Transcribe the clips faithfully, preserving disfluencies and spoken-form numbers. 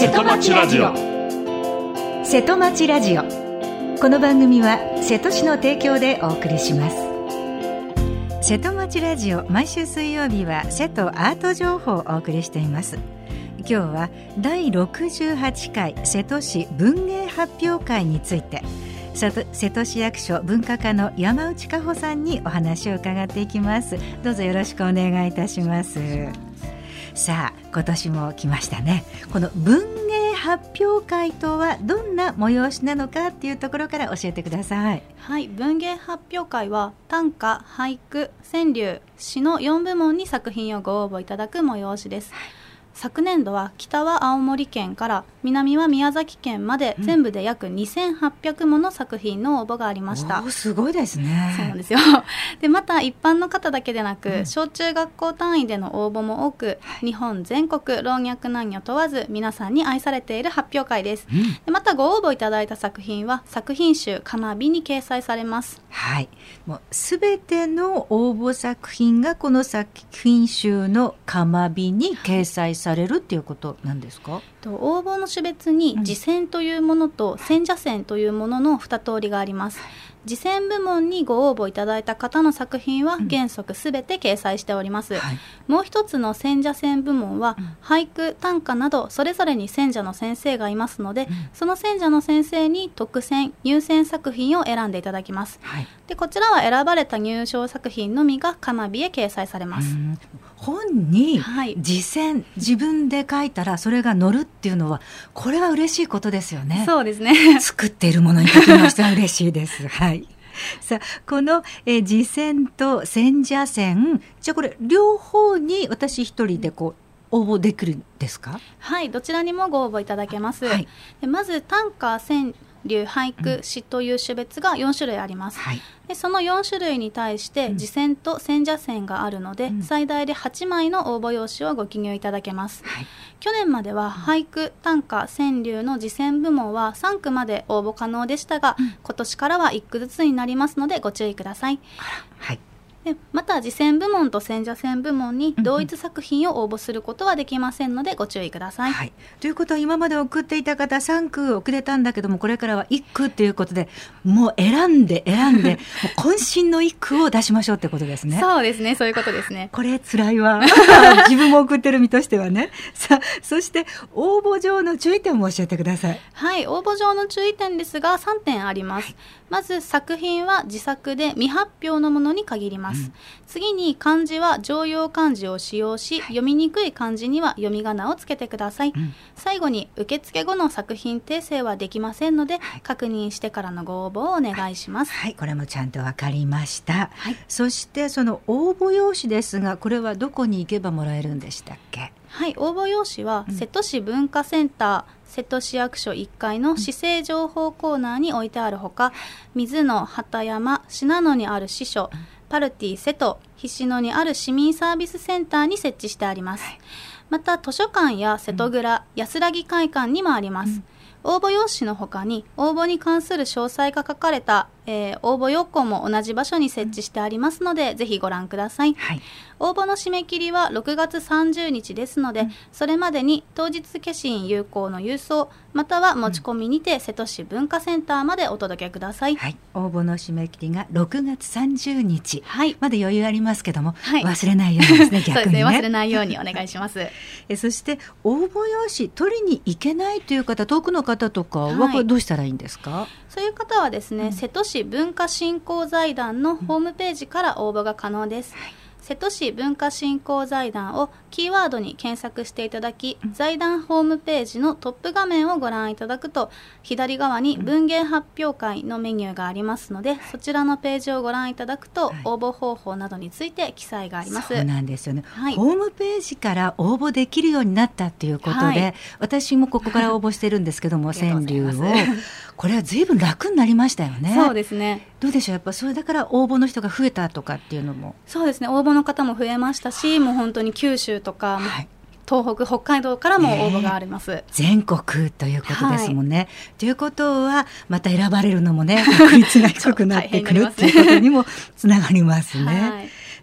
瀬戸町ラジオ。瀬戸町ラジオ、この番組は瀬戸市の提供でお送りします。瀬戸町ラジオ、毎週水曜日は瀬戸アート情報をお送りしています。今日はだいろくじゅうはちかい瀬戸市文芸発表会について、瀬戸市役所文化課の山内加穂さんにお話を伺っていきます。どうぞよろしくお願いいたします。さあ、今年も来ましたね。この文芸発表会とはどんな催しなのかっていうところから教えてください。 はい、文芸発表会は短歌、俳句、川柳、詩のよんぶもんに作品をご応募いただく催しです。はい、昨年度は北は青森県から南は宮崎県まで全部で約にせんはっぴゃくもの作品の応募がありました。 お、すごいですね。 そうなんですよ。でまた一般の方だけでなく、うん、小中学校単位での応募も多く、はい、日本全国老若男女問わず皆さんに愛されている発表会です。うん、でまたご応募いただいた作品は作品集かなびに掲載されます。 はい、もうすべての応募作品がこの作品集のかなびに掲載されるっていうことなんですか？ 応募の種別に次戦というものと選者戦というもののに通りがあります。次戦部門にご応募いただいた方の作品は原則すべて掲載しております。うん、はい、もう一つの選者戦部門は、うん、俳句、短歌などそれぞれに選者の先生がいますので、うん、その選者の先生に特選入選作品を選んでいただきます。はい、でこちらは選ばれた入賞作品のみがかなびへ掲載されます。うん、 本に次戦、はい、自分で書いたらそれが載るっていうのは、これは嬉しいことですよね。 そうですね。 作っているものにときましては嬉しいです。はい。さあ、このえ次戦と選者戦、じゃあこれ両方に私一人でこう応募できるんですか？ はい、どちらにもご応募いただけます。はい、でまず短歌、川柳、俳句、詩という種別がよんしゅるいあります。はい、でそのよんしゅるいに対して次戦と選者戦があるので、うん、最大ではちまいの応募用紙をご記入いただけます。はい、去年までは俳句、短歌、川柳の次戦部門はさんくまで応募可能でしたが、うん、今年からはいっくずつになりますのでご注意ください。はい、でまた次戦部門と選者戦部門に同一作品を応募することはできませんのでご注意ください。 はい、ということは今まで送っていた方さんく送れたんだけども、これからはいっくということで、もう選んで選んでもう渾身のいっくを出しましょうってことですね。 そうですね、そういうことですね。 これ辛いわ。自分も送ってる身としてはね。さあ、そして応募上の注意点も教えてください。 はい、応募上の注意点ですがさんてんあります。はい、まず作品は自作で未発表のものに限ります。うん、次に漢字は常用漢字を使用し、読みにくい漢字には読み仮名をつけてください。うん、最後に受付後の作品訂正はできませんので、はい、確認してからのご応募をお願いします。 はい、はい、これもちゃんと分かりました。はい、そしてその応募用紙ですが、これはどこに行けばもらえるんでしたっけ？ はい、応募用紙は瀬戸市文化センター、うん、瀬戸市役所いっかいの市政情報コーナーに置いてあるほか、水野、畑山、信濃にある支所、パルティ瀬戸、菱野にある市民サービスセンターに設置してあります。はい、また図書館や瀬戸蔵、うん、安らぎ会館にもあります。うん、応募用紙の他に応募に関する詳細が書かれた、えー、応募要項も同じ場所に設置してありますので、うん、ぜひご覧ください。はい、応募の締め切りはろくがつさんじゅうにちですので、うん、それまでに当日消印有効の郵送または持ち込みにて、うん、瀬戸市文化センターまでお届けください。 はい、応募の締め切りがろくがつさんじゅうにち、はい、まだ余裕ありますけども、はい、忘れないようにですね。逆にね。そうですね、 忘れないようにお願いします。 えそして応募用紙取りに行けないという方、遠くの方とかはこれどうしたらいいんですか？はい、 そういう方はですね、うん、瀬戸市文化振興財団のホームページから応募が可能です。うん、はい、瀬戸市文化振興財団をキーワードに検索していただき、うん、財団ホームページのトップ画面をご覧いただくと、左側に文芸発表会のメニューがありますので、うん、そちらのページをご覧いただくと、はい、応募方法などについて記載があります。 そうなんですよね。はい、ホームページから応募できるようになったということで、はい、私もここから応募してるんですけども川柳をこれは随分楽になりましたよね。 そうですね。 どうでしょう、やっぱそれだから応募の人が増えたとかっていうのも。 そうですね、応募の方も増えましたし、もう本当に九州とか、はい、東北、北海道からも応募があります。ね、 全国ということですもんね。はい、ということはまた選ばれるのもね、確率が低くなってくるっていうことにもつながりますね。はい、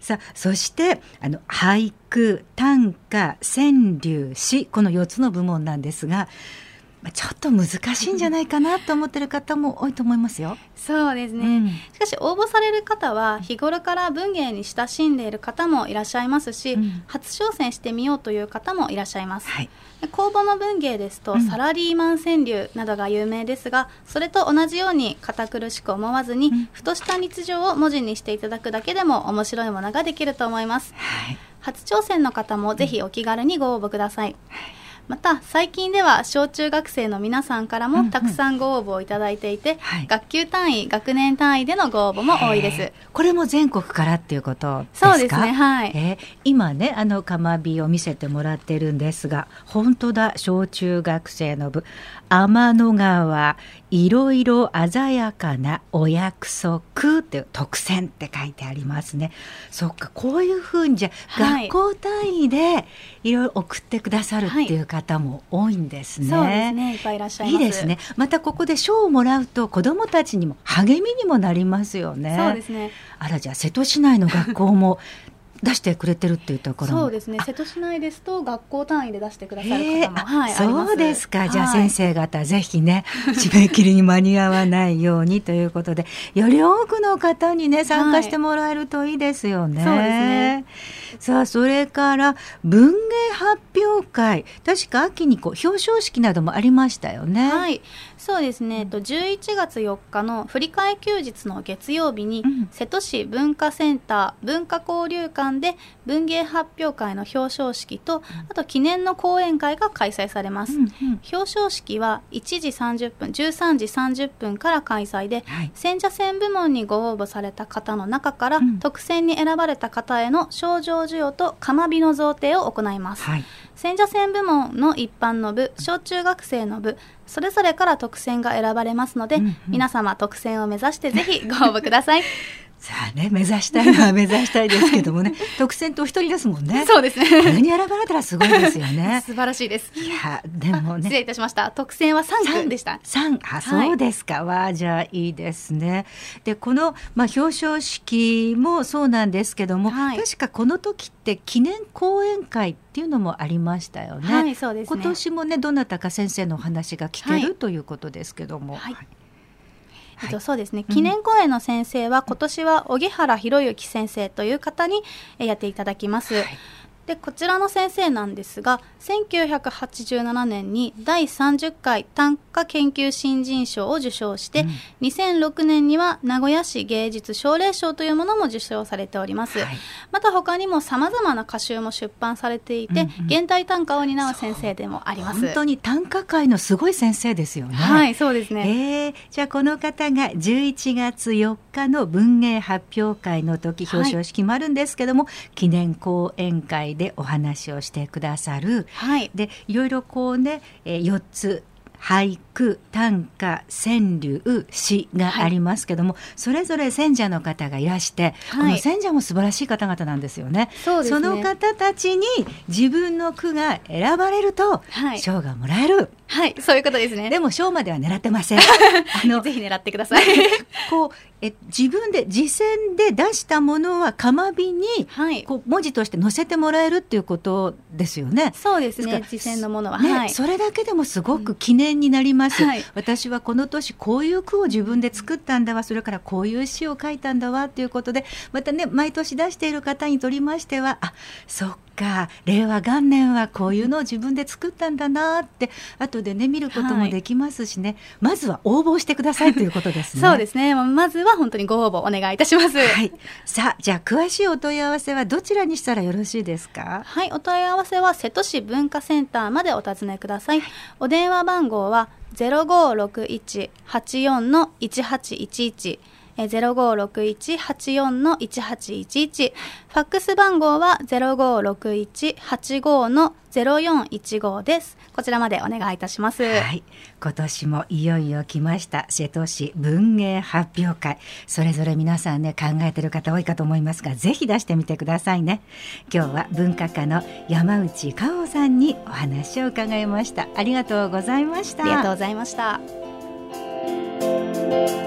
さあそしてあの俳句、短歌、川柳、詩、このよっつの部門なんですが、ちょっと難しいんじゃないかなと思ってる方も多いと思いますよ。 そうですね、うん、しかし応募される方は日頃から文芸に親しんでいる方もいらっしゃいますし、うん、初挑戦してみようという方もいらっしゃいます、はい、公募の文芸ですと、うん、サラリーマン川柳などが有名ですが、それと同じように堅苦しく思わずに、うん、ふとした日常を文字にしていただくだけでも面白いものができると思います、はい、初挑戦の方もぜひお気軽にご応募ください、うん、また最近では小中学生の皆さんからもたくさんご応募をいただいていて、うんうん、はい、学級単位、学年単位でのご応募も多いです。 これも全国からっていうことですか？ そうですね、はい、 えー、今ねあのかまびを見せてもらってるんですが、本当だ、小中学生の部、天の川いろいろ鮮やかなお約束っていう特選って書いてありますね。そっか、こういうふうにじゃ、はい、学校単位でいろいろ送ってくださるっていう方も多いんですね、はい、 そうですね、いっぱいいらっしゃいます。 いいですね。またここで賞をもらうと子どもたちにも励みにもなりますよね。 そうですね。 あら、じゃあ瀬戸市内の学校も出してくれてるっていうところも。 そうですね、瀬戸市内ですと学校単位で出してくださる方も、はい、あります。 そうですか。じゃあ先生方、はい、ぜひね締め切りに間に合わないようにということで、より多くの方にね参加してもらえるといいですよね、はい、そうですね。さあそれから文芸発表会、確か秋にこう表彰式などもありましたよね。 はい、そうですね、じゅういちがつよっかの振り替え休日の月曜日に、うん、瀬戸市文化センター文化交流館で文芸発表会の表彰式と、あと記念の講演会が開催されます、うんうん、表彰式はいちじさんじゅっぷんじゅうさんじさんじゅっぷんから開催で、はい、選者選部門にご応募された方の中から、うん、特選に選ばれた方への賞状授与と釜火の贈呈を行います、はい、選者選部門の一般の部、小中学生の部それぞれから特選が選ばれますので、うんうん、皆様特選を目指してぜひご応募くださいさあね、目指したいのは目指したいですけどもね特選とお一人ですもんね。 そうですね、 これに選ばれたらすごいですよね素晴らしいです。 いやでもね、 失礼いたしました。特選はさんくんでした。 さん、あ、そうですか、はい、わじゃあいいですね。でこの、まあ、表彰式もそうなんですけども、はい、確かこの時って記念講演会っていうのもありましたよね。 はい、そうですね。 今年もねどなたか先生のお話が聞ける、はい、ということですけども、はい、 えっと、そうですね、記念講演の先生は、うん、今年は荻原博之先生という方にやっていただきます、はい、でこちらの先生なんですが、せんきゅうひゃくはちじゅうななねんにだいさんじゅっかい短歌研究新人賞を受賞して、うん、にせんろくねんには名古屋市芸術奨励賞というものも受賞されております、はい、また他にもさまざまな歌集も出版されていて、うんうん、現代短歌を担う先生でもあります。 本当に短歌界のすごい先生ですよね。 はい、そうですね、 えー、じゃあこの方がじゅういちがつよっかの文芸発表会の時、表彰式もあるんですけども、はい、記念講演会でお話をしてくださる、はい、でいろいろこうね、えー、よっつ俳句、短歌、川柳、詩がありますけども、はい、それぞれ選者の方がいらして、はい、この選者も素晴らしい方々なんですよね。そうですね。その方たちに自分の句が選ばれると賞がもらえる。 はい、そういうことですね。 でも賞までは狙ってませんあのぜひ狙ってくださいこうえ自分で実践で出したものは釜火に、はい、こう文字として載せてもらえるっていうことですよね。 そうですね、実践のものは、 ね、 はい、 それだけでもすごく記念になります、うん、はい、私はこの年こういう句を自分で作ったんだわ、それからこういう詩を書いたんだわということで、またね毎年出している方にとりましては、あ、そっか、令和元年はこういうのを自分で作ったんだなって後でね見ることもできますしね、はい、まずは応募してくださいということですねそうですね、まずは本当にご応募お願いいたします、 はい、さあじゃあ詳しいお問い合わせはどちらにしたらよろしいですか？ はい、お問い合わせは瀬戸市文化センターまでお尋ねください。お電話番号は ゼロごーろくいちはちよんのいちはちいちいち、ゼロごーろくいちはちよんのいちはちいちいち、ファックス番号は ゼロごーろくいちはちごのゼロよんいちご です。こちらまでお願いいたします。 はい、今年もいよいよ来ました瀬戸市文芸発表会、それぞれ皆さんね考えてる方多いかと思いますが、ぜひ出してみてくださいね。今日は文化家の山内香央さんにお話を伺いました。ありがとうございました。 ありがとうございました。